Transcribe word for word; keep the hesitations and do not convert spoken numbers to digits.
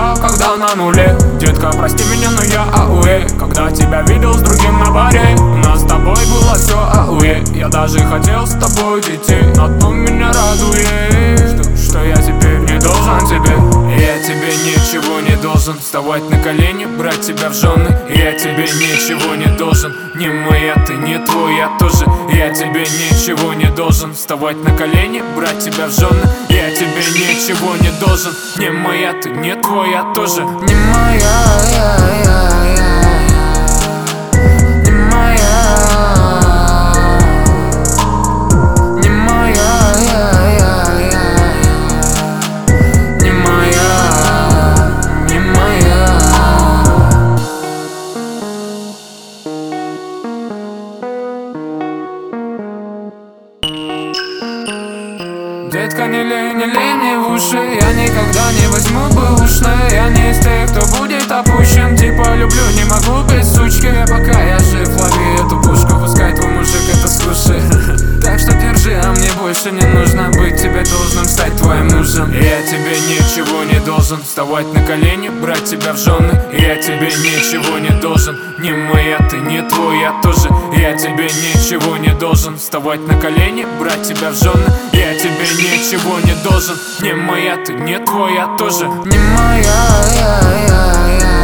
я, когда на нуле. Детка, прости меня, но я ауэ. Когда тебя видел с другим на баре, у нас с тобой было все ауэ. Я даже хотел с тобой детей, но то меня радует, что, что я теперь не должен тебе. Я тебе ничего не должен. Вставать на колени, брать тебя в жены. Я тебе ничего не должен. Не моя ты, не твоя тоже. Я тебе ничего не должен. Вставать на колени, брать тебя в жены. Я тебе ничего не должен. Не моя ты, не твоя тоже. Не моя, я, я, я, не моя, не моя, я, я, я, не моя, не моя. Детка, не лей, не лей мне в уши. Я никогда не возьму бэушное. Я не из тех, кто будет опущен. Типа люблю, не могу без сучки. Пока я жив, лови эту пушку. Пускай твой мужик это слушает. Так что держи, а мне больше не нужно быть тебе должным, стать твоим мужем. Я тебе ничего не должен. Вставать на колени, брать тебя в жены. Я тебе ничего не должен. Не моя ты, не твоя тоже. Я тебе ничего не должен. Вставать на колени, брать тебя в жены. Я тебе ничего не должен. Не моя ты, не твоя тоже. Не моя, я, я, я.